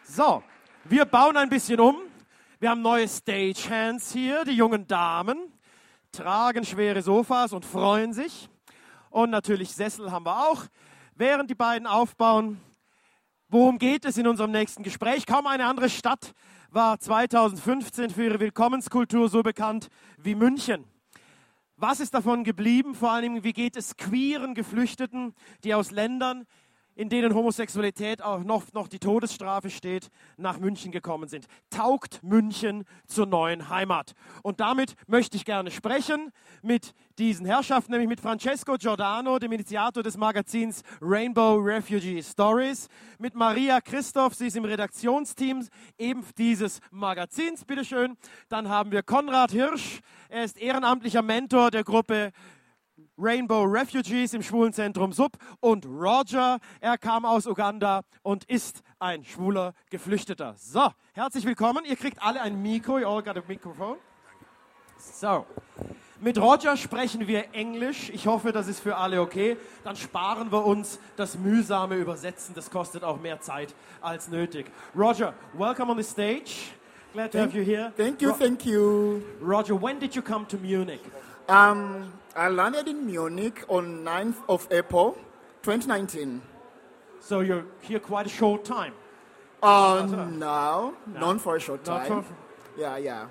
So, wir bauen ein bisschen um. Wir haben neue Stagehands hier. Die jungen Damen tragen schwere Sofas und freuen sich. Und natürlich Sessel haben wir auch. Während die beiden aufbauen, worum geht es in unserem nächsten Gespräch? Kaum eine andere Stadt war 2015 für ihre Willkommenskultur so bekannt wie München. Was ist davon geblieben? Vor allem, wie geht es queeren Geflüchteten, die aus Ländern, in denen Homosexualität auch noch die Todesstrafe steht, nach München gekommen sind? Taugt München zur neuen Heimat? Und damit möchte ich gerne sprechen mit diesen Herrschaften, nämlich mit Francesco Giordano, dem Initiator des Magazins Rainbow Refugee Stories, mit Maria Christoph, sie ist im Redaktionsteam eben dieses Magazins, bitteschön. Dann haben wir Konrad Hirsch, er ist ehrenamtlicher Mentor der Gruppe Rainbow Refugees im Schwulenzentrum Sub, und Roger, er kam aus Uganda und ist ein schwuler Geflüchteter. So, herzlich willkommen. Ihr kriegt alle ein Mikro. You all got a microphone. So, mit Roger sprechen wir Englisch. Ich hoffe, das ist für alle okay. Dann sparen wir uns das mühsame Übersetzen. Das kostet auch mehr Zeit als nötig. Roger, welcome on the stage. Glad to have you here. Thank you. Roger, when did you come to Munich? I landed in Munich on 9th of April, 2019. So you're here quite a short time. No, not for a short Not time. for- Yeah.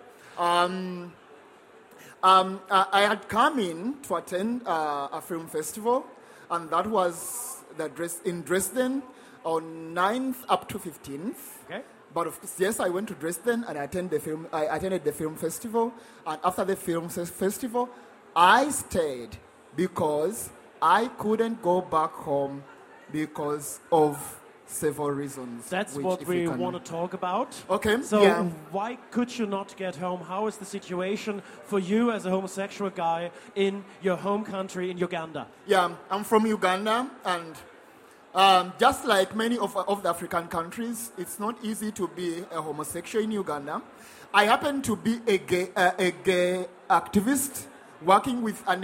I had come in to attend a film festival, and that was in Dresden on 9th up to 15th. Okay. But of course, yes, I went to Dresden and I attended the film festival. And after the film festival, I stayed because I couldn't go back home because of several reasons. That's which, what if we you can- want to talk about. Okay. So yeah. why could you not get home? How is the situation for you as a homosexual guy in your home country in Uganda? Yeah, I'm from Uganda, and just like many of the African countries, it's not easy to be a homosexual in Uganda. I happen to be a gay activist working with an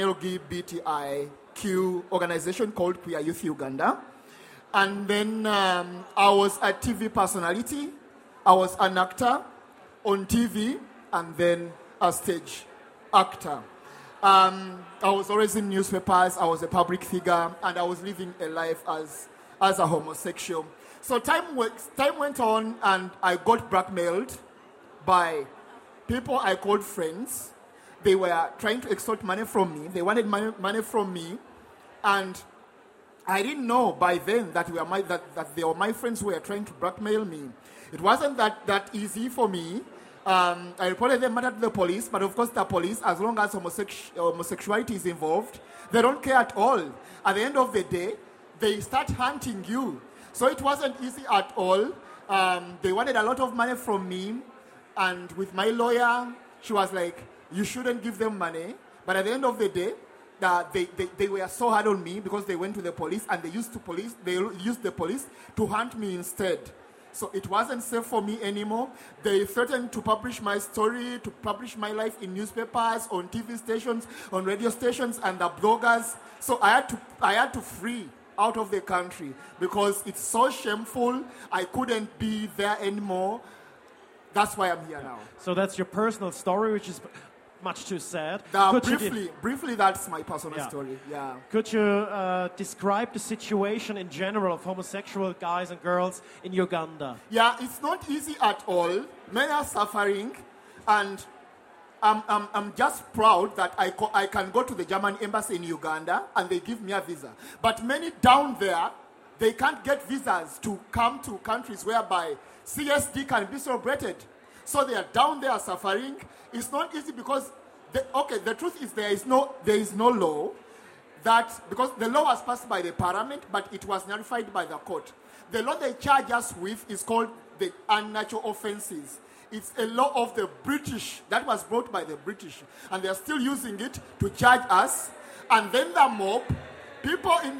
LGBTIQ organization called Queer Youth Uganda. And then I was a TV personality. I was an actor on TV, and then a stage actor. I was always in newspapers. I was a public figure, and I was living a life as a homosexual. So time went on, and I got blackmailed by people I called friends. They were trying to extort money from me. They wanted money from me, and I didn't know by then that they were my friends who were trying to blackmail me. It wasn't that easy for me. I reported the matter to the police, but of course the police, as long as homosexuality is involved, they don't care at all. At the end of the day, they start hunting you. So it wasn't easy at all. They wanted a lot of money from me, and with my lawyer, she was like, you shouldn't give them money. But at the end of the day, they were so hard on me because they went to the police, and they used the police to hunt me instead. So it wasn't safe for me anymore. They threatened to publish my story, to publish my life in newspapers, on TV stations, on radio stations, and the bloggers. So I had to flee out of the country because it's so shameful. I couldn't be there anymore. That's why I'm here now. So that's your personal story, which is much too sad. Briefly, that's my personal Yeah. story. Yeah. Could you describe the situation in general of homosexual guys and girls in Uganda? Yeah, it's not easy at all. Many are suffering, and I'm just proud that I can go to the German embassy in Uganda and they give me a visa. But many down there, they can't get visas to come to countries whereby CSD can be celebrated. So they are down there suffering. It's not easy because, the truth is there is no law that, because the law was passed by the parliament, but it was nullified by the court. The law they charge us with is called the unnatural offences. It's a law of the British that was brought by the British, and they are still using it to charge us. And then the mob, people in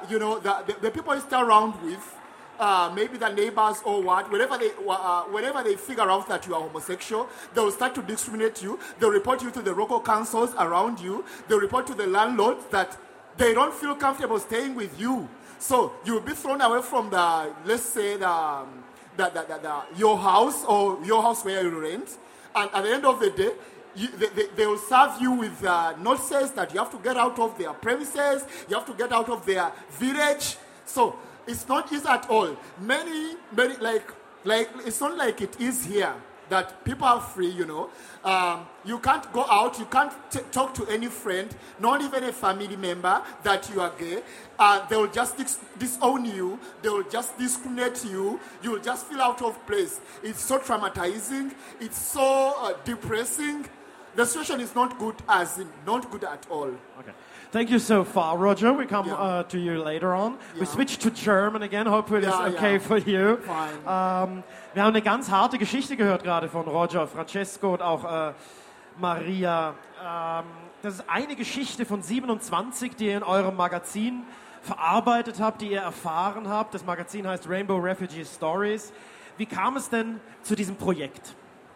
the people you stay around with, maybe the neighbors or what, whenever they figure out that you are homosexual, they will start to discriminate you. They'll report you to the local councils around you. They'll report to the landlords that they don't feel comfortable staying with you. So you'll be thrown away from the your house or your house where you rent, and at the end of the day, they will serve you with notices that you have to get out of their premises, you have to get out of their village. So it's not easy at all. Many like it's not like it is here that people are free, you know. You can't go out, you can't talk to any friend, not even a family member that you are gay. They will just disown you, they will just discriminate you, you will just feel out of place. It's so traumatizing, it's so depressing. The situation is not good, as in not good at all. Okay. Thank you so far, Roger. We come to you later on. We switch to German again. Hopefully it's okay for you. Fine. Wir haben eine ganz harte Geschichte gehört gerade von Roger, Francesco und auch Maria. Das ist eine Geschichte von 27, die ihr in eurem Magazin verarbeitet habt, die ihr erfahren habt. Das Magazin heißt Rainbow Refugee Stories. Wie kam es denn zu diesem Projekt?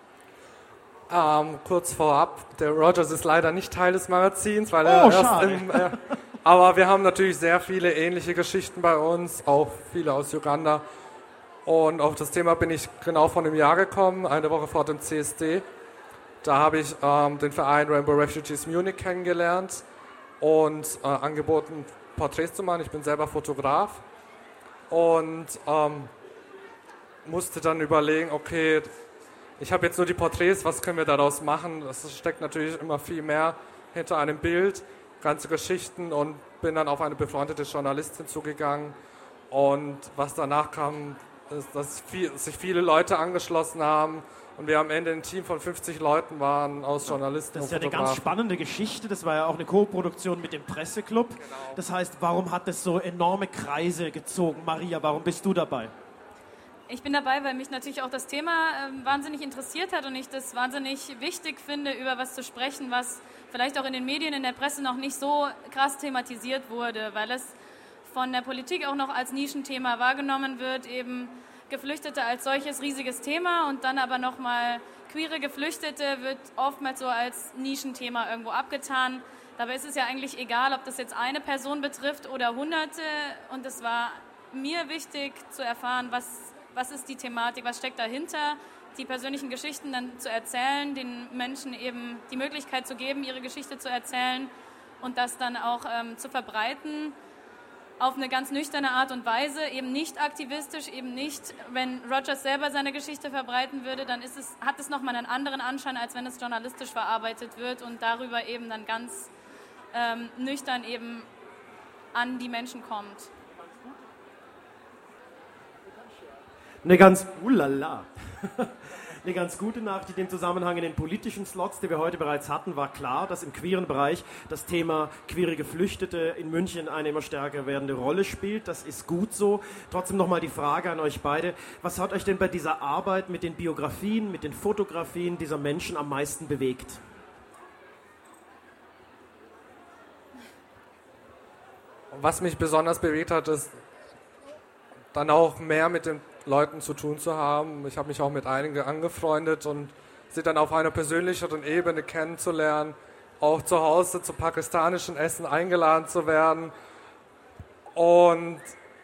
Kurz vorab, der Rogers ist leider nicht Teil des Magazins, weil er aber wir haben natürlich sehr viele ähnliche Geschichten bei uns, auch viele aus Uganda. Und auf das Thema bin ich genau vor einem Jahr gekommen, eine Woche vor dem CSD. Da habe ich den Verein Rainbow Refugees Munich kennengelernt und angeboten, Porträts zu machen. Ich bin selber Fotograf und musste dann überlegen, okay, ich habe jetzt nur die Porträts, was können wir daraus machen? Es steckt natürlich immer viel mehr hinter einem Bild, ganze Geschichten, und bin dann auf eine befreundete Journalistin zugegangen. Und was danach kam, ist, dass sich viele Leute angeschlossen haben und wir am Ende ein Team von 50 Leuten waren aus Journalisten und Das ist ja eine Fotografen. ganz spannende Geschichte. Das war ja auch eine Co-Produktion mit dem Presseclub. Genau. Das heißt, warum hat das so enorme Kreise gezogen? Maria, warum bist du dabei? Ich bin dabei, weil mich natürlich auch das Thema wahnsinnig interessiert hat und ich das wahnsinnig wichtig finde, über was zu sprechen, was vielleicht auch in den Medien, in der Presse noch nicht so krass thematisiert wurde, weil es von der Politik auch noch als Nischenthema wahrgenommen wird, eben Geflüchtete als solches riesiges Thema und dann aber nochmal queere Geflüchtete wird oftmals so als Nischenthema irgendwo abgetan. Dabei ist es ja eigentlich egal, ob das jetzt eine Person betrifft oder Hunderte, und es war mir wichtig zu erfahren, was ist die Thematik, was steckt dahinter, die persönlichen Geschichten dann zu erzählen, den Menschen eben die Möglichkeit zu geben, ihre Geschichte zu erzählen und das dann auch zu verbreiten auf eine ganz nüchterne Art und Weise, eben nicht aktivistisch, eben nicht, wenn Rogers selber seine Geschichte verbreiten würde, dann hat es nochmal einen anderen Anschein, als wenn es journalistisch verarbeitet wird und darüber eben dann ganz nüchtern eben an die Menschen kommt. Eine ganz gute Nachricht in dem Zusammenhang. In den politischen Slots, die wir heute bereits hatten, war klar, dass im queeren Bereich das Thema queere Geflüchtete in München eine immer stärker werdende Rolle spielt. Das ist gut so. Trotzdem nochmal die Frage an euch beide. Was hat euch denn bei dieser Arbeit mit den Biografien, mit den Fotografien dieser Menschen am meisten bewegt? Was mich besonders bewegt hat, ist dann auch mehr mit den Leuten zu tun zu haben. Ich habe mich auch mit einigen angefreundet und sie dann auf einer persönlicheren Ebene kennenzulernen, auch zu Hause zu pakistanischen Essen eingeladen zu werden und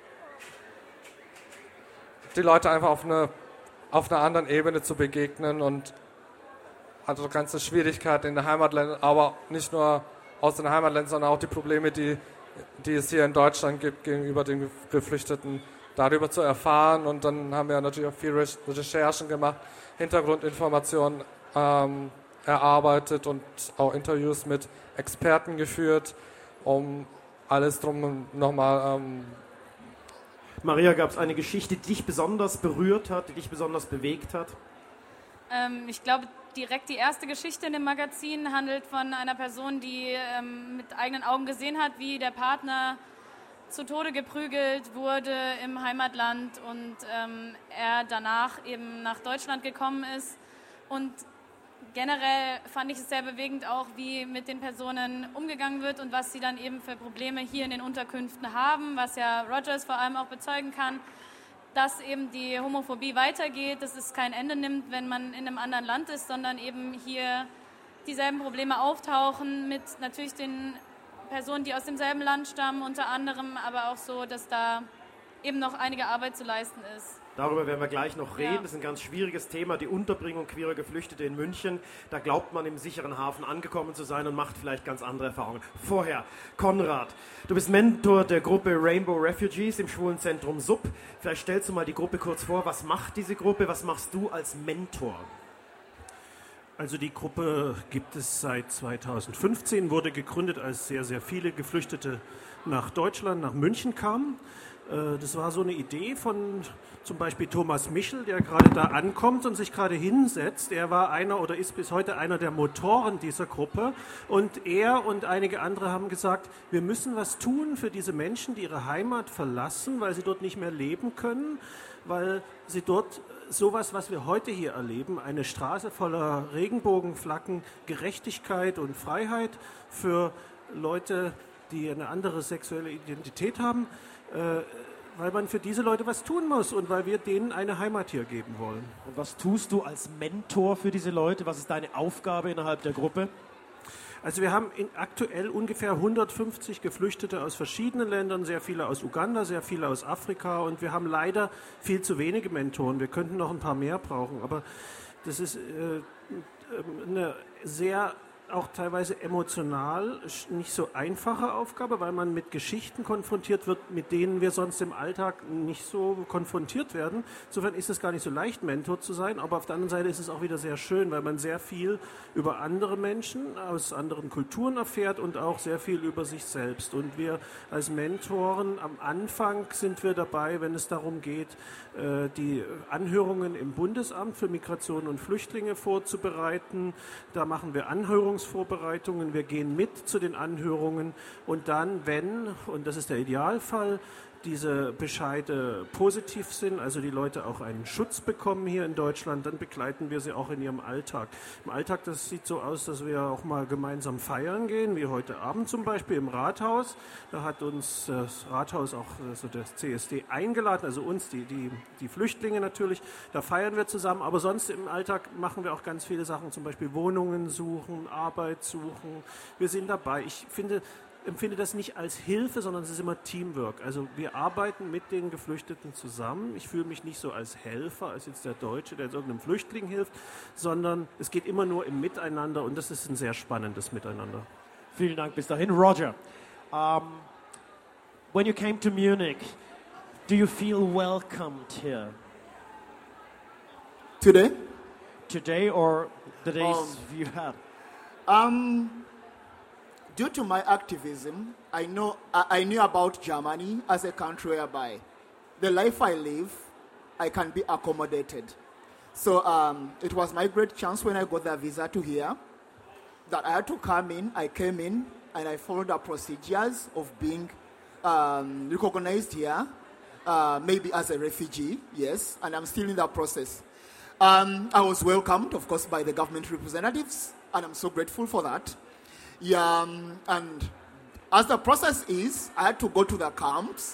die Leute einfach auf einer anderen Ebene zu begegnen und also ganze Schwierigkeiten in den Heimatländern, aber nicht nur aus den Heimatländern, sondern auch die Probleme, die es hier in Deutschland gibt gegenüber den Geflüchteten, darüber zu erfahren. Und dann haben wir natürlich auch viel Recherchen gemacht, Hintergrundinformationen erarbeitet und auch Interviews mit Experten geführt, um alles drum nochmal. Maria, gab es eine Geschichte, die dich besonders berührt hat, die dich besonders bewegt hat? Ich glaube, direkt die erste Geschichte in dem Magazin handelt von einer Person, die mit eigenen Augen gesehen hat, wie der Partner zu Tode geprügelt wurde im Heimatland und er danach eben nach Deutschland gekommen ist. Und generell fand ich es sehr bewegend auch, wie mit den Personen umgegangen wird und was sie dann eben für Probleme hier in den Unterkünften haben, was ja Rogers vor allem auch bezeugen kann, dass eben die Homophobie weitergeht, dass es kein Ende nimmt, wenn man in einem anderen Land ist, sondern eben hier dieselben Probleme auftauchen mit natürlich den Personen, die aus demselben Land stammen, unter anderem, aber auch so, dass da eben noch einige Arbeit zu leisten ist. Darüber werden wir gleich noch reden. Ja. Das ist ein ganz schwieriges Thema, die Unterbringung queerer Geflüchtete in München. Da glaubt man, im sicheren Hafen angekommen zu sein und macht vielleicht ganz andere Erfahrungen. Vorher, Konrad, du bist Mentor der Gruppe Rainbow Refugees im Schwulenzentrum SUB. Vielleicht stellst du mal die Gruppe kurz vor. Was macht diese Gruppe? Was machst du als Mentor? Also die Gruppe gibt es seit 2015, wurde gegründet, als sehr, sehr viele Geflüchtete nach Deutschland, nach München kamen. Das war so eine Idee von zum Beispiel Thomas Michel, der gerade da ankommt und sich gerade hinsetzt. Er war einer oder ist bis heute einer der Motoren dieser Gruppe. Und er und einige andere haben gesagt, wir müssen was tun für diese Menschen, die ihre Heimat verlassen, weil sie dort nicht mehr leben können, weil sie dort sowas, was wir heute hier erleben, eine Straße voller Regenbogenflaggen, Gerechtigkeit und Freiheit für Leute, die eine andere sexuelle Identität haben, weil man für diese Leute was tun muss und weil wir denen eine Heimat hier geben wollen. Und was tust du als Mentor für diese Leute? Was ist deine Aufgabe innerhalb der Gruppe? Also wir haben aktuell ungefähr 150 Geflüchtete aus verschiedenen Ländern, sehr viele aus Uganda, sehr viele aus Afrika und wir haben leider viel zu wenige Mentoren. Wir könnten noch ein paar mehr brauchen, aber das ist eine sehr auch teilweise emotional nicht so einfache Aufgabe, weil man mit Geschichten konfrontiert wird, mit denen wir sonst im Alltag nicht so konfrontiert werden. Insofern ist es gar nicht so leicht, Mentor zu sein, aber auf der anderen Seite ist es auch wieder sehr schön, weil man sehr viel über andere Menschen aus anderen Kulturen erfährt und auch sehr viel über sich selbst. Und wir als Mentoren am Anfang sind wir dabei, wenn es darum geht, die Anhörungen im Bundesamt für Migration und Flüchtlinge vorzubereiten. Da machen wir Anhörungsvorbereitungen, wir gehen mit zu den Anhörungen und dann, wenn, und das ist der Idealfall, diese Bescheide positiv sind, also die Leute auch einen Schutz bekommen hier in Deutschland, dann begleiten wir sie auch in ihrem Alltag. Im Alltag, das sieht so aus, dass wir auch mal gemeinsam feiern gehen, wie heute Abend zum Beispiel im Rathaus. Da hat uns das Rathaus auch, also das CSD, eingeladen, also uns, die Flüchtlinge natürlich. Da feiern wir zusammen, aber sonst im Alltag machen wir auch ganz viele Sachen, zum Beispiel Wohnungen suchen, Arbeit suchen. Wir sind dabei. Ich empfinde das nicht als Hilfe, sondern es ist immer Teamwork. Also wir arbeiten mit den Geflüchteten zusammen. Ich fühle mich nicht so als Helfer, als jetzt der Deutsche, der jetzt irgendeinem Flüchtling hilft, sondern es geht immer nur im Miteinander und das ist ein sehr spannendes Miteinander. Vielen Dank bis dahin. Roger, when you came to Munich, do you feel welcomed here? Today? Today or the days you had? Due to my activism, I knew about Germany as a country whereby the life I live, I can be accommodated. So it was my great chance when I got the visa to here that I had to come in. I came in and I followed the procedures of being recognized here, maybe as a refugee, yes, and I'm still in that process. I was welcomed, of course, by the government representatives, and I'm so grateful for that. Yeah, and as the process is, I had to go to the camps.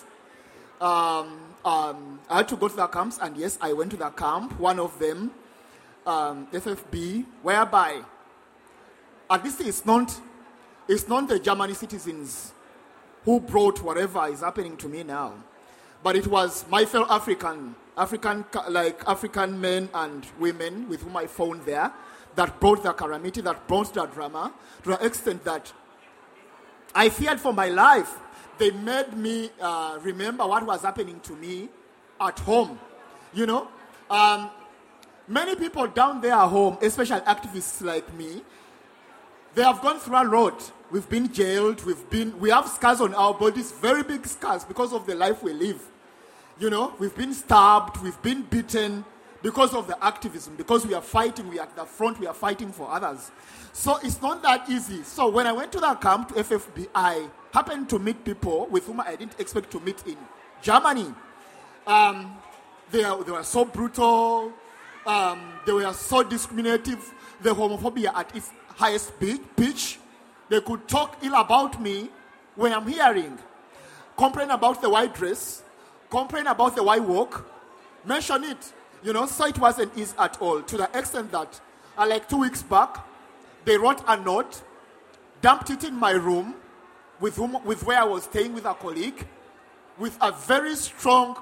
And yes, I went to the camp. One of them, FFB, whereby at least it's not the German citizens who brought whatever is happening to me now, but it was my fellow African men and women with whom I found there, that brought the calamity, that brought the drama, to the extent that I feared for my life. They made me remember what was happening to me at home. You know, many people down there at home, especially activists like me, they have gone through a lot. We've been jailed, we have scars on our bodies, very big scars because of the life we live. You know, we've been stabbed, we've been beaten, because of the activism, because we are fighting, we are at the front, we are fighting for others. So it's not that easy. So when I went to that camp, to FFB, I happened to meet people with whom I didn't expect to meet in Germany. They were so brutal, they were so discriminative, the homophobia at its highest pitch. They could talk ill about me when I'm hearing, complain about the white dress, complain about the white walk, mention it. You know, so it wasn't easy at all, to the extent that, like 2 weeks back, they wrote a note, dumped it in my room, with where I was staying with a colleague, with a very strong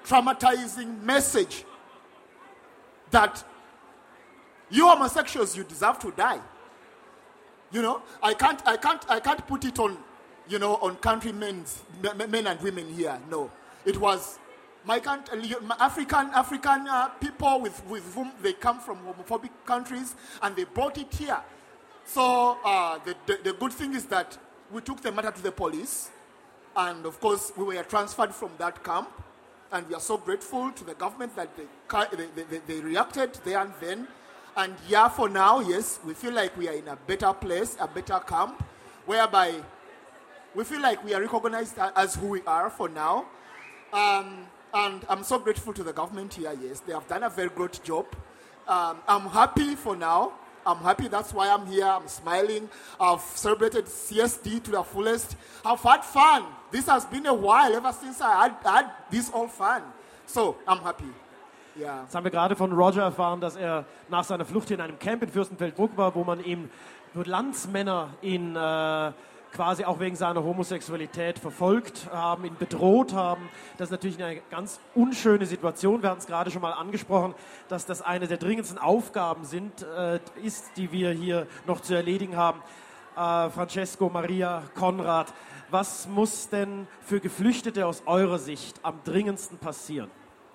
traumatizing message that you homosexuals, you deserve to die. You know, I can't put it on, you know, on countrymen, men and women here. No, it was my country, African people with whom they come from homophobic countries, and they brought it here. So the good thing is that we took the matter to the police, and of course we were transferred from that camp, and we are so grateful to the government that they reacted there and then. And yeah, for now, yes, we feel like we are in a better place, a better camp, whereby we feel like we are recognized as who we are for now. And I'm so grateful to the government here, yes. They have done a very good job. I'm happy for now. I'm happy, that's why I'm here. I'm smiling. I've celebrated CSD to the fullest. I've had fun. This has been a while, ever since I had this all fun. So, I'm happy. Ja. Jetzt haben wir gerade von Roger erfahren, dass er nach seiner Flucht hier in einem Camp in Fürstenfeldbruck war, wo man ihm, wo Landsmänner ihn quasi auch wegen seiner Homosexualität verfolgt haben, ihn bedroht haben. Das ist natürlich eine ganz unschöne Situation. Wir hatten es gerade schon mal angesprochen, dass das eine der dringendsten Aufgaben ist, die wir hier noch zu erledigen haben. Francesco, Maria, Konrad, was muss denn für Geflüchtete aus eurer Sicht am dringendsten passieren?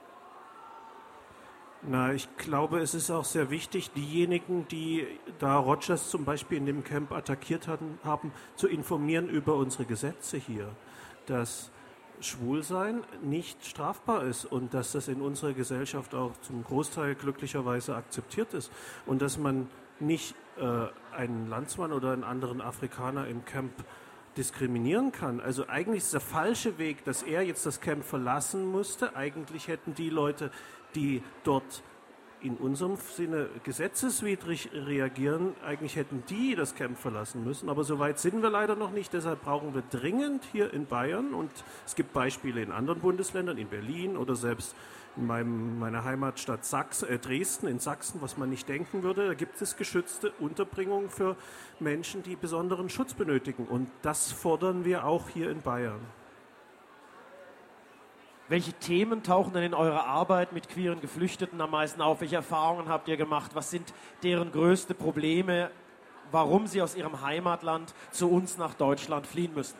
Na, ich glaube, es ist auch sehr wichtig, diejenigen, die da Rogers zum Beispiel in dem Camp attackiert haben, zu informieren über unsere Gesetze hier. Dass Schwulsein nicht strafbar ist und dass das in unserer Gesellschaft auch zum Großteil glücklicherweise akzeptiert ist. Und dass man nicht einen Landsmann oder einen anderen Afrikaner im Camp diskriminieren kann. Also eigentlich ist der falsche Weg, dass er jetzt das Camp verlassen musste. Eigentlich hätten die Leute, die dort in unserem Sinne gesetzeswidrig reagieren, eigentlich hätten die das Camp verlassen müssen. Aber so weit sind wir leider noch nicht. Deshalb brauchen wir dringend hier in Bayern, und es gibt Beispiele in anderen Bundesländern, in Berlin oder selbst in meiner Heimatstadt Dresden in Sachsen, was man nicht denken würde, da gibt es geschützte Unterbringungen für Menschen, die besonderen Schutz benötigen. Und das fordern wir auch hier in Bayern. Welche Themen tauchen denn in eurer Arbeit mit queeren Geflüchteten am meisten auf? Welche Erfahrungen habt ihr gemacht? Was sind deren größte Probleme, warum sie aus ihrem Heimatland zu uns nach Deutschland fliehen müssen?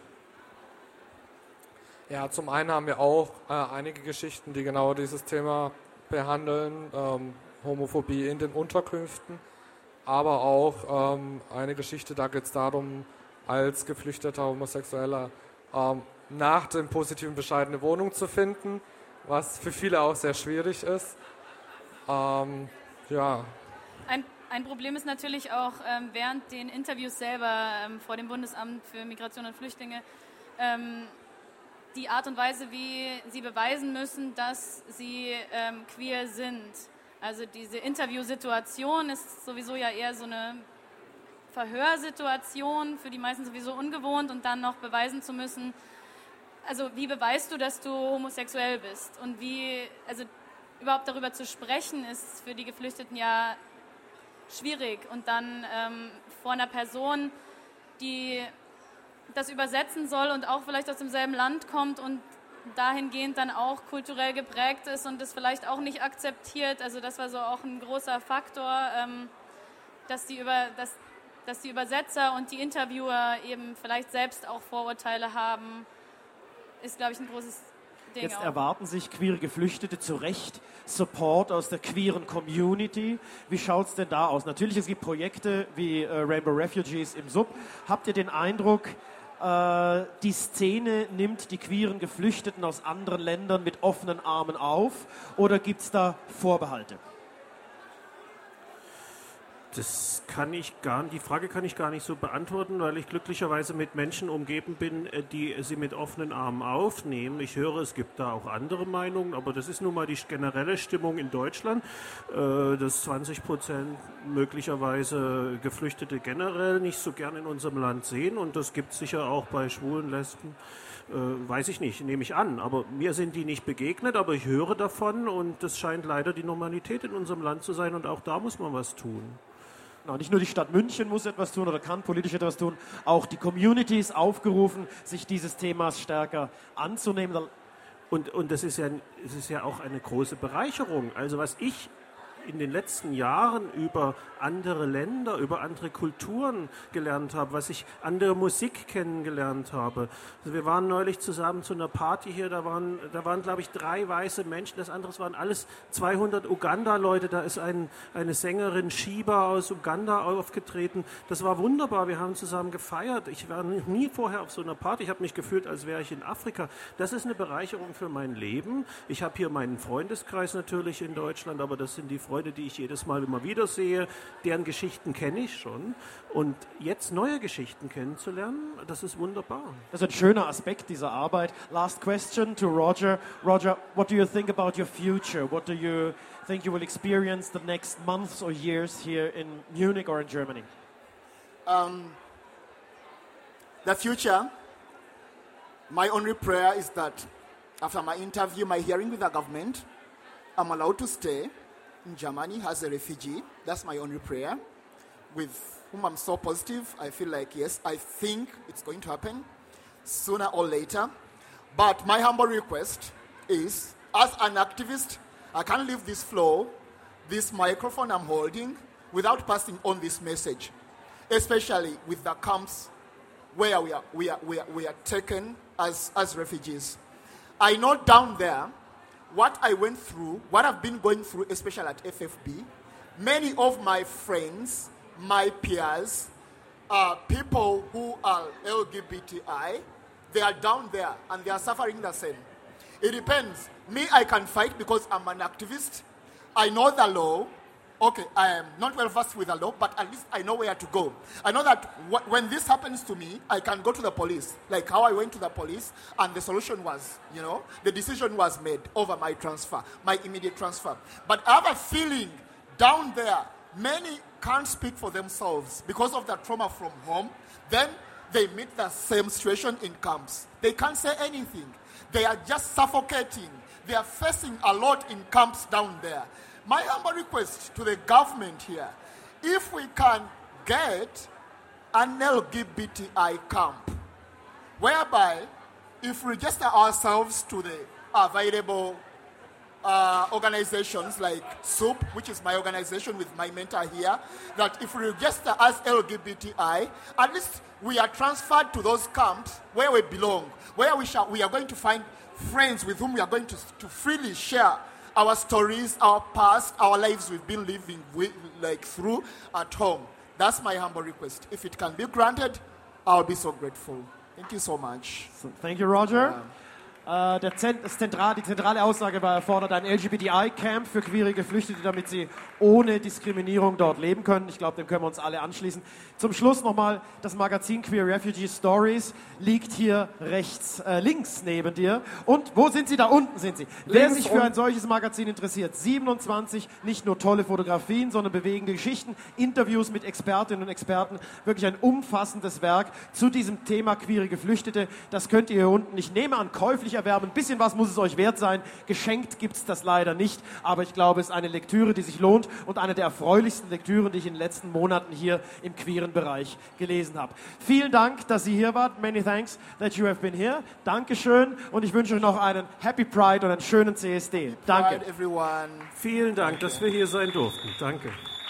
Ja, zum einen haben wir auch einige Geschichten, die genau dieses Thema behandeln, Homophobie in den Unterkünften, aber auch eine Geschichte, da geht es darum, als geflüchteter Homosexueller nach dem positiven Bescheid eine Wohnung zu finden, was für viele auch sehr schwierig ist. Ja. Ein Problem ist natürlich auch während den Interviews selber vor dem Bundesamt für Migration und Flüchtlinge die Art und Weise, wie sie beweisen müssen, dass sie queer sind. Also diese Interviewsituation ist sowieso ja eher so eine Verhörsituation, für die meisten sowieso ungewohnt, und dann noch beweisen zu müssen, also wie beweist du, dass du homosexuell bist? Und also überhaupt darüber zu sprechen, ist für die Geflüchteten ja schwierig. Und dann vor einer Person, die das übersetzen soll und auch vielleicht aus demselben Land kommt und dahingehend dann auch kulturell geprägt ist und das vielleicht auch nicht akzeptiert. Also das war so auch ein großer Faktor, dass die Übersetzer und die Interviewer eben vielleicht selbst auch Vorurteile haben, ist, glaube ich, ein großes Ding. Jetzt auch. erwarten sich queere Geflüchtete zu Recht Support aus der queeren Community. Wie schaut es denn da aus? Natürlich, es gibt Projekte wie Rainbow Refugees im Sub. Habt ihr den Eindruck, die Szene nimmt die queeren Geflüchteten aus anderen Ländern mit offenen Armen auf, oder gibt es da Vorbehalte? Die Frage kann ich gar nicht so beantworten, weil ich glücklicherweise mit Menschen umgeben bin, die sie mit offenen Armen aufnehmen. Ich höre, es gibt da auch andere Meinungen, aber das ist nun mal die generelle Stimmung in Deutschland, dass 20% möglicherweise Geflüchtete generell nicht so gern in unserem Land sehen, und das gibt es sicher auch bei Schwulen, Lesben, weiß ich nicht, nehme ich an. Aber mir sind die nicht begegnet, aber ich höre davon, und das scheint leider die Normalität in unserem Land zu sein, und auch da muss man was tun. Genau, nicht nur die Stadt München muss etwas tun oder kann politisch etwas tun, auch die Community ist aufgerufen, sich dieses Themas stärker anzunehmen. Und es ist ja auch eine große Bereicherung. Also was ich in den letzten Jahren über andere Länder, über andere Kulturen gelernt habe, was ich andere Musik kennengelernt habe. Also wir waren neulich zusammen zu einer Party hier, da waren glaube ich 3 weiße Menschen, das andere waren alles 200 Uganda-Leute, da ist eine Sängerin Shiba aus Uganda aufgetreten. Das war wunderbar, wir haben zusammen gefeiert. Ich war nie vorher auf so einer Party, ich habe mich gefühlt, als wäre ich in Afrika. Das ist eine Bereicherung für mein Leben. Ich habe hier meinen Freundeskreis natürlich in Deutschland, aber das sind die Freunde, die ich jedes Mal immer wieder sehe, deren Geschichten kenne ich schon. Und jetzt neue Geschichten kennenzulernen, das ist wunderbar. Das ist ein schöner Aspekt dieser Arbeit. Last question to Roger. Roger, what do you think about your future? What do you think you will experience the next months or years here in Munich or in Germany? The future, my only prayer is that after my interview, my hearing with the government, I'm allowed to stay in Germany as a refugee. That's my only prayer, with whom I'm so positive. I feel like, yes, I think it's going to happen sooner or later. But my humble request is, as an activist, I can't leave this floor, this microphone I'm holding, without passing on this message, especially with the camps where we are taken as refugees. I know down there what I went through, what I've been going through, especially at FFB. Many of my friends, my peers, people who are LGBTI, they are down there and they are suffering the same. It depends. Me, I can fight because I'm an activist. I know the law. Okay, I am not well versed with the law, but at least I know where to go. I know that when this happens to me, I can go to the police, like how I went to the police, and the solution was, the decision was made over my transfer, my immediate transfer. But I have a feeling down there, many can't speak for themselves because of the trauma from home. Then they meet the same situation in camps. They can't say anything. They are just suffocating. They are facing a lot in camps down there. My humble request to the government here, if we can get an LGBTI camp, whereby if we register ourselves to the available organizations like SOUP, which is my organization with my mentor here, that if we register as LGBTI, at least we are transferred to those camps where we belong, where we are going to find friends with whom we are going to freely share our stories, our past, our lives we've been living through at home. That's my humble request. If it can be granted, I'll be so grateful. Thank you so much. Thank you, Roger. Die zentrale Aussage war, er fordert ein LGBTI-Camp für queere Geflüchtete, damit sie ohne Diskriminierung dort leben können. Ich glaube, dem können wir uns alle anschließen. Zum Schluss nochmal, das Magazin Queer Refugee Stories liegt hier links neben dir. Und wo sind sie? Da unten sind sie. Wer sich für ein solches Magazin interessiert, 27, nicht nur tolle Fotografien, sondern bewegende Geschichten, Interviews mit Expertinnen und Experten, wirklich ein umfassendes Werk zu diesem Thema queere Geflüchtete. Das könnt ihr hier unten nicht nehmen an käuflich erwerben. Ein bisschen was muss es euch wert sein. Geschenkt gibt es das leider nicht, aber ich glaube, es ist eine Lektüre, die sich lohnt und eine der erfreulichsten Lektüren, die ich in den letzten Monaten hier im queeren Bereich gelesen habe. Vielen Dank, dass ihr hier wart. Many thanks that you have been here. Dankeschön und ich wünsche euch noch einen Happy Pride und einen schönen CSD. Danke. Pride, everyone. Vielen Dank, dass wir hier sein durften. Danke.